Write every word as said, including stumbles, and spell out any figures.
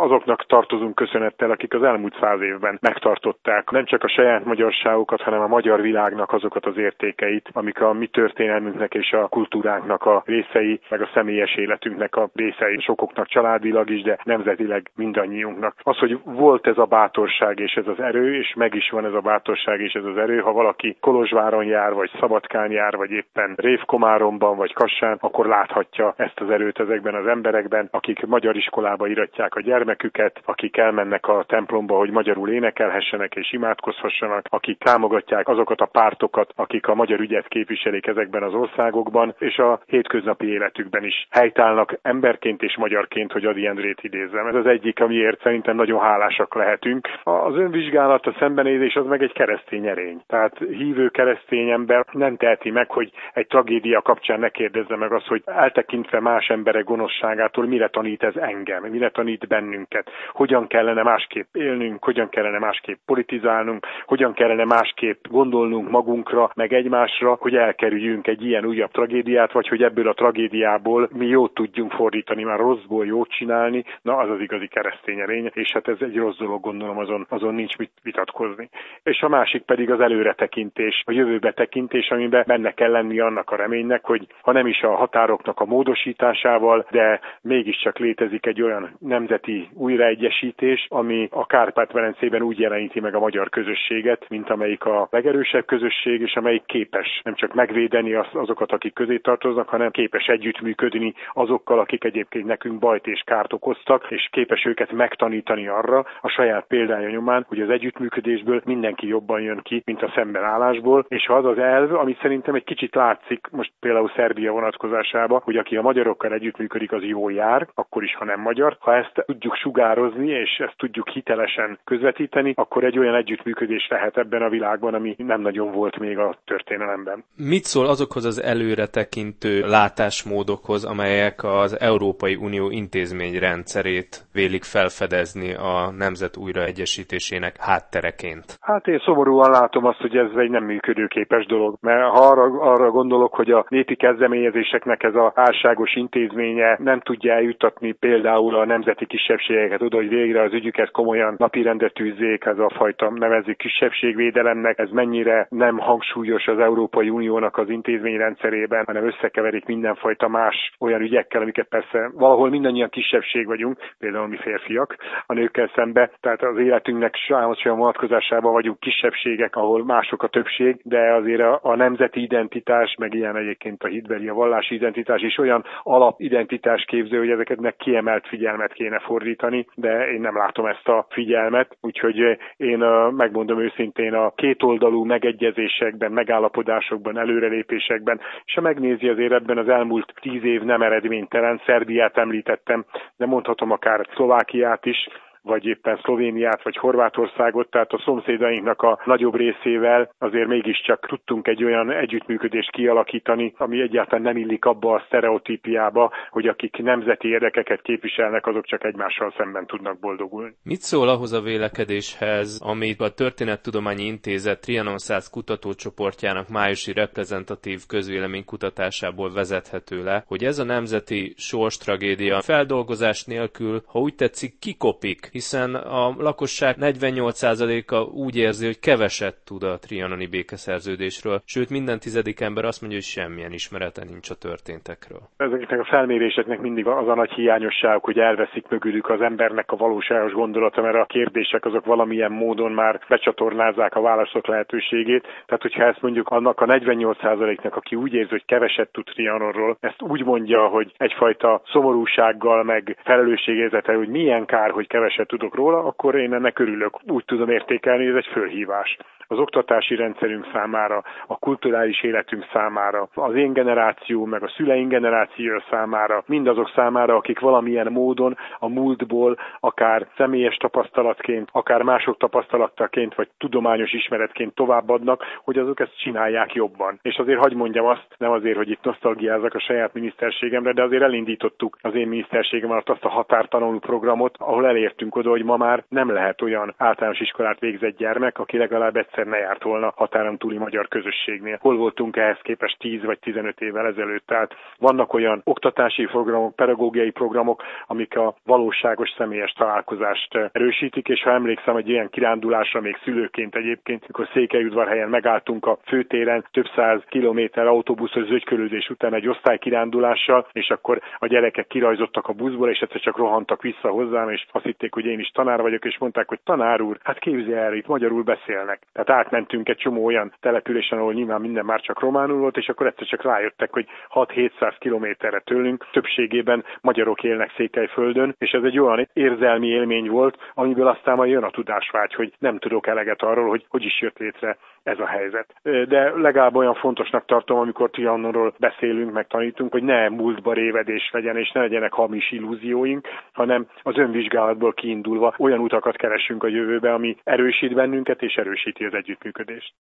azoknak tartozunk köszönettel, akik az elmúlt száz évben megtartották nem csak a saját magyarságukat, hanem a magyar világnak azokat az értékeit, amik a mi történelmünknek és a kultúránknak a részei, meg a személyes életünknek a részei, sokoknak családilag is, de nemzetileg mindannyiunknak. Az, hogy volt ez a bátorság és ez az erő, és meg is van ez a bátorság és ez az erő, ha valaki Kolozsváron jár, vagy Szabadkán jár, vagy éppen Révkomáromban, vagy Kassán, akkor láthatja ezt az erőt ezekben az emberekben, akik magyar iskolába iratják a gyermeküket, akik elmennek a templomba, hogy magyarul énekelhessenek és imádkozhassanak, akik támogatják azokat a pártokat, akik a magyar ügyet képviselik ezekben az országokban, és a hétköznapi életükben is helytállnak emberként és magyarként, hogy Ady Endrét idézzem. Ez az egyik, amiért szerintem nagyon hálásak lehetünk. Az önvizsgálat, a szembenézés az meg egy keresztény erény. Tehát hívő keresztény ember nem teheti meg, hogy egy tragédia kapcsán ne kérdezze meg azt, hogy eltekintve más emberek gonoszságától mire tanít ez engem, mire tanít bennünket, hogyan kellene másképp élnünk, hogyan kellene másképp politizálnunk, hogyan kellene másképp gondolnunk magunkra, meg egymásra, hogy elkerüljünk egy ilyen újabb tragédiát, vagy hogy ebből a tragédiából mi jót tudjunk fordítani, már rosszból jót csinálni, na az az igazi keresztény erény, és hát ez egy rossz dolog, gondolom, azon, azon nincs mit vitatkozni. És a másik pedig az előretekintés, a jövőbe tekintés, amiben benne kell lenni annak a reménynek, hogy ha nem is a határoknak a módosításával, de mégiscsak létezik egy olyan nemzeti újraegyesítés, ami a Kárpát-medencében úgy jeleníti meg a magyar közösséget, mint amelyik a legerősebb közösség, és amelyik képes nem csak megvédeni az, azokat, akik közé tartoznak, hanem képes együttműködni azokkal, akik egyébként nekünk bajt és kárt okoztak, és képes őket megtanítani arra a saját példája nyomán, hogy az együttműködésből mindenki jobban jön ki, mint a szembenállásból, és ha az az elv, ami szerintem egy kicsit látszik most például Szerbia vonatkozásában, hogy aki a magyarokkal együttműködik, az jól jár, akkor is, ha nem magyar. Ha ezt tudjuk sugározni, és ezt tudjuk hitelesen közvetíteni, akkor egy olyan együttműködés lehet ebben a világban, ami nem nagyon volt még a történelemben. Mit szól azokhoz az előretekintő látásmódokhoz, amelyek az Európai Unió intézményrendszerét vélik felfedezni a nemzet újraegyesítésének háttereként? Hát én szomorúan látom azt, hogy ez egy nem működőképes dolog, mert ha arra, arra gondolok, hogy a népi kezdeményezéseknek ez az álságos intézménye nem tudja eljuttatni például a nemzeti kisebbségeket oda, hogy végre az ügyüket komolyan napirendre tűzzék, ez a fajta nevezzük kisebbségvédelemnek, ez mennyire nem hangsúlyos az Európai Uniónak az intézményrendszerében, hanem összekeverik mindenfajta más olyan ügyekkel, amiket persze valahol mindannyian kisebbség vagyunk, például mi férfiak a nőkkel szembe, tehát az életünknek sajnos olyan vonatkozásában vagyunk kisebbségek, ahol mások a többség, de azért a, a nemzeti identitás, meg ilyen egyébként a hitbeli, a vallási identitás is olyan alapidentitás képző, hogy ezeknek kiemelt figyelmet kéne fordítani, de én nem látom ezt a figyelmet, úgyhogy én megmondom őszintén a kétoldalú megegyezésekben, megállapodásokban, előrelépésekben, és ha megnézi azért ebben az elmúlt tíz év nem eredménytelen, Szerbiát említettem, de mondhatom akár Szlovákiát is, vagy éppen Szlovéniát, vagy Horvátországot, tehát a szomszédainknak a nagyobb részével azért mégiscsak tudtunk egy olyan együttműködést kialakítani, ami egyáltalán nem illik abba a sztereotípiába, hogy akik nemzeti érdekeket képviselnek, azok csak egymással szemben tudnak boldogulni. Mit szól ahhoz a vélekedéshez, amit a Történettudományi Intézet Trianon száz kutatócsoportjának májusi reprezentatív közvéleménykutatásából vezethető le, hogy ez a nemzeti sorstragédia feldolgozás nélkül, ha úgy tetszik, kikopik, hiszen a lakosság negyvennyolc százaléka úgy érzi, hogy keveset tud a trianoni békeszerződésről, sőt minden tizedik ember azt mondja, hogy semmilyen ismerete nincs a történtekről. Ezeknek a felméréseknek mindig az a nagy hiányosság, hogy elveszik mögülük az embernek a valóságos gondolata, mert a kérdések azok valamilyen módon már becsatornázzák a válaszok lehetőségét. Tehát, hogyha ezt mondjuk annak a negyvennyolc százaléknak, aki úgy érzi, hogy keveset tud Trianonról, ezt úgy mondja, hogy egyfajta szomorúsággal, meg felelősségérzetel, hogy milyen kár, hogy keveset tudok róla, akkor én ennek örülök. Úgy tudom értékelni, hogy ez egy fölhívás. Az oktatási rendszerünk számára, a kulturális életünk számára, az én generáció, meg a szüleink generáció számára, mindazok számára, akik valamilyen módon a múltból, akár személyes tapasztalatként, akár mások tapasztalataként, vagy tudományos ismeretként továbbadnak, hogy azok ezt csinálják jobban. És azért hadd mondjam azt, nem azért, hogy itt nosztalgiázzak a saját miniszterségemre, de azért elindítottuk az én miniszterségem alatt azt a határtanuló programot, ahol elértünk oda, hogy ma már nem lehet olyan általános iskolát végzett gyermek, aki legalább egyszer egyszer ne járt volna határon túli magyar közösségnél. Hol voltunk ehhez képest tíz vagy tizenöt évvel ezelőtt. Tehát vannak olyan oktatási programok, pedagógiai programok, amik a valóságos személyes találkozást erősítik, és ha emlékszem egy ilyen kirándulásra még szülőként egyébként, mikor Székelyudvarhelyen megálltunk a főtéren több száz kilométer autóbuszos zögykölődés után egy osztálykirándulással, és akkor a gyerekek kirajzottak a buszból, és egyszer csak rohantak vissza hozzám, és azt hitték, hogy én is tanár vagyok, és mondták, hogy tanár úr, hát képzelj el, itt magyarul beszélnek. Tehát átmentünk egy csomó olyan településen, ahol nyilván minden már csak románul volt, és akkor egyszer csak rájöttek, hogy hat-hétszáz kilométerre tőlünk többségében magyarok élnek Székelyföldön, és ez egy olyan érzelmi élmény volt, amiből aztán majd jön a tudásvágy, hogy nem tudok eleget arról, hogy hogy is jött létre ez a helyzet. De legalább olyan fontosnak tartom, amikor Trianonról beszélünk, meg tanítunk, hogy ne múltba révedés legyen, és ne legyenek hamis illúzióink, hanem az önvizsgálatból kiindulva olyan utakat keresünk a jövőbe, ami erősít bennünket és erősíti az együttműködést.